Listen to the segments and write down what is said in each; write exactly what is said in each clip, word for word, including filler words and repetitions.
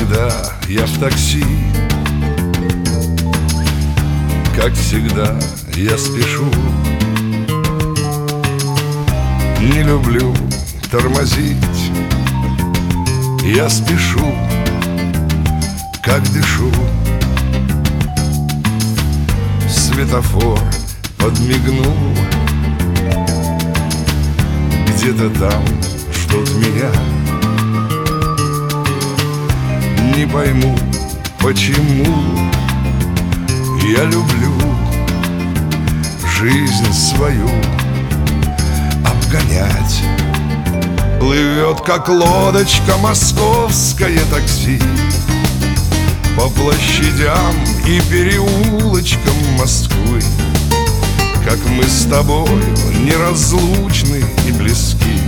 когда я в такси, как всегда я спешу. Не люблю тормозить, я спешу, как дышу. Светофор подмигнул, где-то там ждут меня. Не пойму, почему я люблю жизнь свою обгонять. Плывет, как лодочка, московское такси по площадям и переулочкам Москвы. Как мы с тобою неразлучны и близки.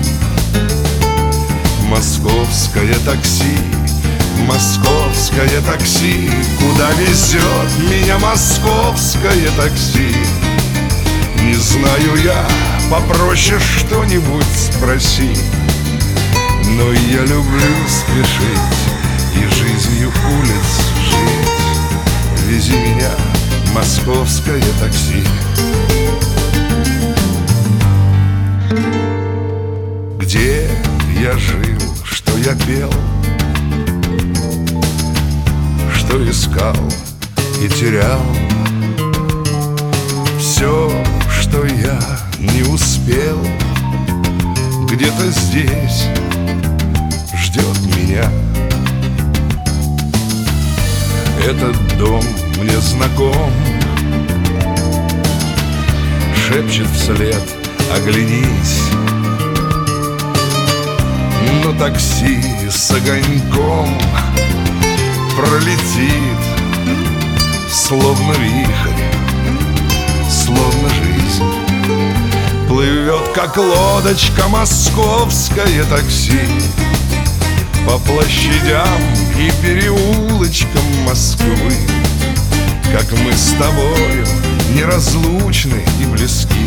Московское такси, московское такси, куда везет меня московское такси? Не знаю я, попроще что-нибудь спроси. Но я люблю спешить и жизнью улиц жить. Вези меня, московское такси. Где я жил, что я пел, что искал и терял, все, что я не успел, где-то здесь ждет меня. Этот дом мне знаком, шепчет вслед: оглянись. Но такси с огоньком пролетит, словно вихрь, словно жизнь. Плывет, как лодочка, московское такси по площадям и переулочкам Москвы. Как мы с тобою неразлучны и близки.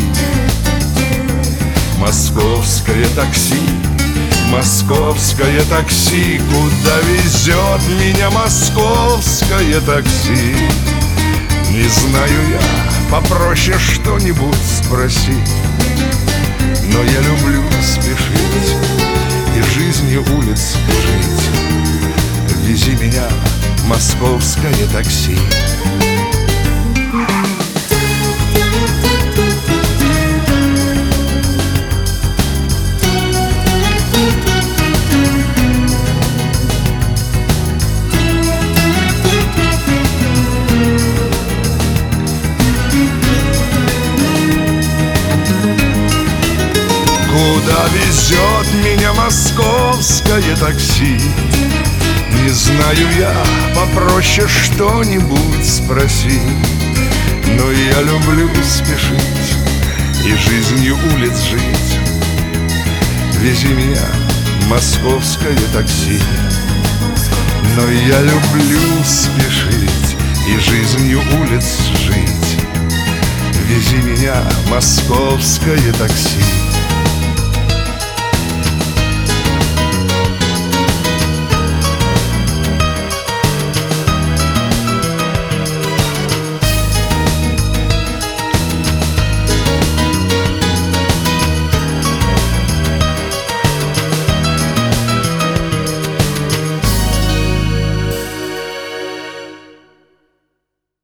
Московское такси, московское такси, куда везет меня московское такси? Не знаю я, попроще что-нибудь спроси. Но я люблю спешить и жизнью улиц жить. Вези меня, московское такси. Куда везет меня московское такси? Не знаю я, попроще что-нибудь спроси. Но я люблю спешить и жизнью улиц жить. Вези меня, московское такси. Но я люблю спешить и жизнью улиц жить. Вези меня, московское такси.